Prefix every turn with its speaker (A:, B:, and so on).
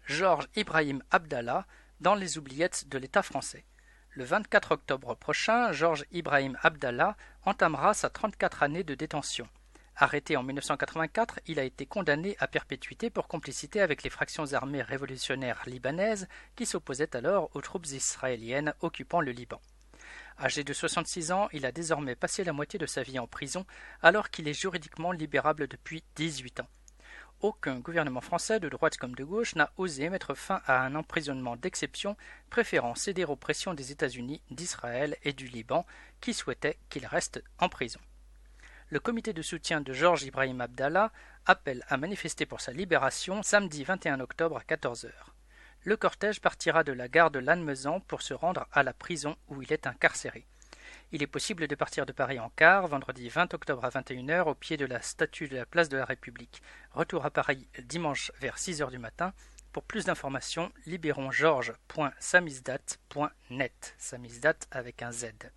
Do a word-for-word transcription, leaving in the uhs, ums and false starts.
A: Georges Ibrahim Abdallah dans les oubliettes de l'État français. Le vingt-quatre octobre prochain, Georges Ibrahim Abdallah entamera sa trente-quatre année de détention. Arrêté en mille neuf cent quatre-vingt-quatre, il a été condamné à perpétuité pour complicité avec les fractions armées révolutionnaires libanaises qui s'opposaient alors aux troupes israéliennes occupant le Liban. Âgé de soixante-six ans, il a désormais passé la moitié de sa vie en prison alors qu'il est juridiquement libérable depuis dix-huit ans. Aucun gouvernement français, de droite comme de gauche, n'a osé mettre fin à un emprisonnement d'exception, préférant céder aux pressions des États-Unis, d'Israël et du Liban, qui souhaitaient qu'il reste en prison. Le comité de soutien de Georges Ibrahim Abdallah appelle à manifester pour sa libération samedi vingt et un octobre à quatorze heures. Le cortège partira de la gare de Lannemezan pour se rendre à la prison où il est incarcéré. Il est possible de partir de Paris en car, vendredi vingt octobre à vingt et une heures, au pied de la statue de la place de la République. Retour à Paris dimanche vers six heures du matin. Pour plus d'informations, libéronsgeorges point samizdat point net, samizdat avec un Z.